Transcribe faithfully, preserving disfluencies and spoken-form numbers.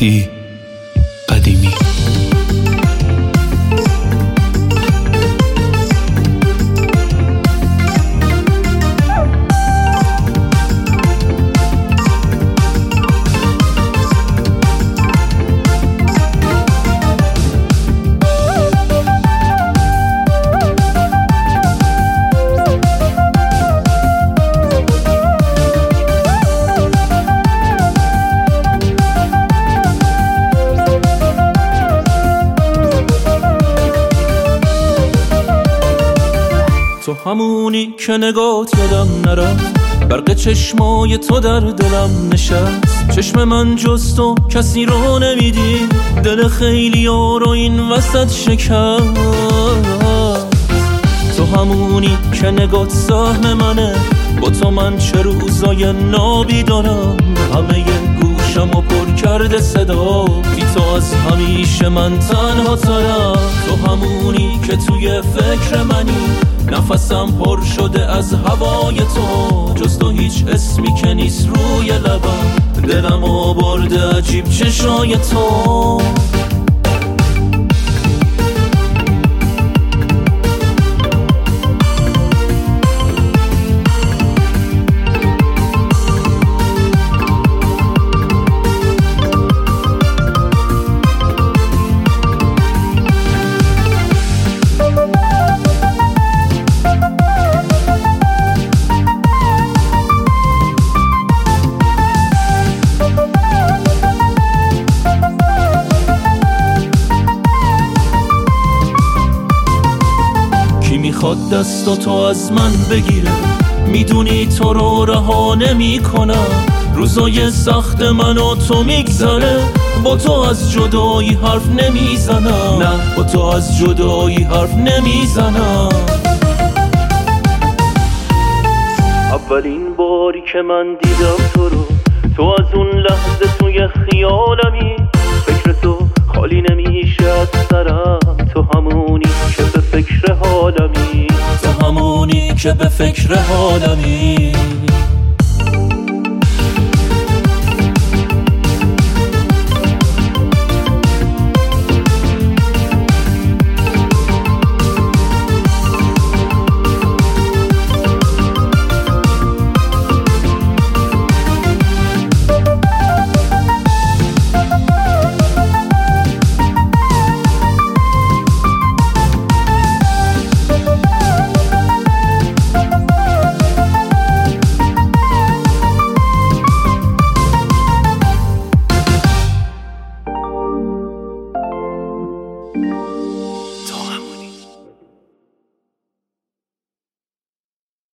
رفتی قدیمی. تو همونی که نگات یادم نرفت، برق چشمای تو در دلم نشست. چشم من جز تو کسی رو نمیدی، دل خیلی ها رو این وسط شکست. تو همونی که نگات سهم منه، با تو من چه روزای نابی دارم. همه گوشم و پر کرده صدا، بی تو از همیشه من تنها ترم. تو همونی که توی فکر منی، نفسم پر شده از هوای تو. جز تو هیچ اسمی که نیست روی لبم، دلم آورده عجیب چشای تو. میخواد دست تو از من بگیره، میدونی تو رو رها نمی کنم. روزای سخت من و تو میگذره، با تو از جدایی حرف نمیزنم. نه با تو از جدایی حرف نمیزنم. اولین باری که من دیدم تو رو، تو از اون لحظه توی خیالمی. فکر تو خالی نمیشه از سرم، تو همونی که به فکر حالمی. تو همونی که به فکر حالمی.